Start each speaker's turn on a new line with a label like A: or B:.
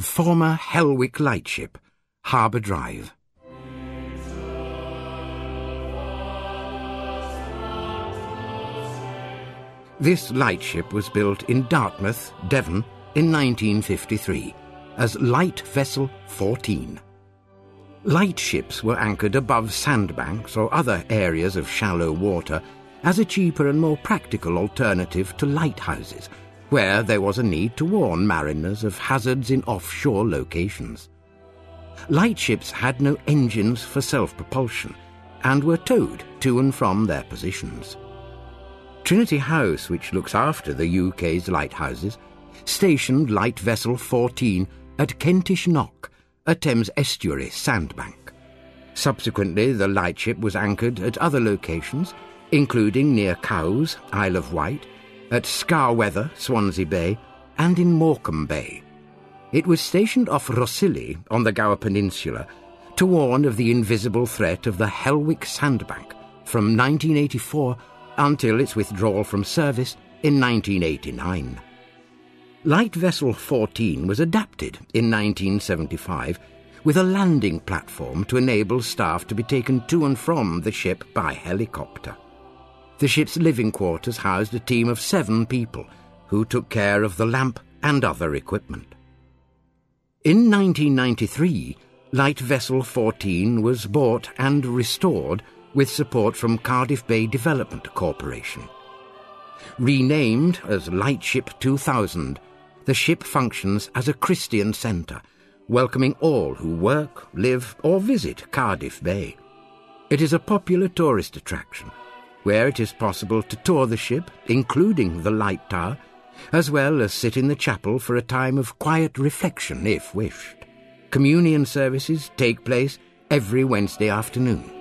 A: former Helwick lightship, Harbour Drive. This lightship was built in Dartmouth, Devon, in 1953 as Light Vessel 14. Lightships were anchored above sandbanks or other areas of shallow water as a cheaper and more practical alternative to lighthouses, where there was a need to warn mariners of hazards in offshore locations. Lightships had no engines for self-propulsion and were towed to and from their positions. Trinity House, which looks after the UK's lighthouses, stationed Light Vessel 14 at Kentish Knock, a Thames estuary sandbank. Subsequently, the lightship was anchored at other locations, including near Cowes, Isle of Wight, at Scarweather, Swansea Bay, and in Morecambe Bay. It was stationed off Rosilly on the Gower Peninsula to warn of the invisible threat of the Helwick sandbank from 1984 until its withdrawal from service in 1989. Light Vessel 14 was adapted in 1975 with a landing platform to enable staff to be taken to and from the ship by helicopter. The ship's living quarters housed a team of 7 people who took care of the lamp and other equipment. In 1993, Light Vessel 14 was bought and restored with support from Cardiff Bay Development Corporation. Renamed as Lightship 2000, the ship functions as a Christian centre, welcoming all who work, live or visit Cardiff Bay. It is a popular tourist attraction, where it is possible to tour the ship, including the light tower, as well as sit in the chapel for a time of quiet reflection if wished. Communion services take place every Wednesday afternoon.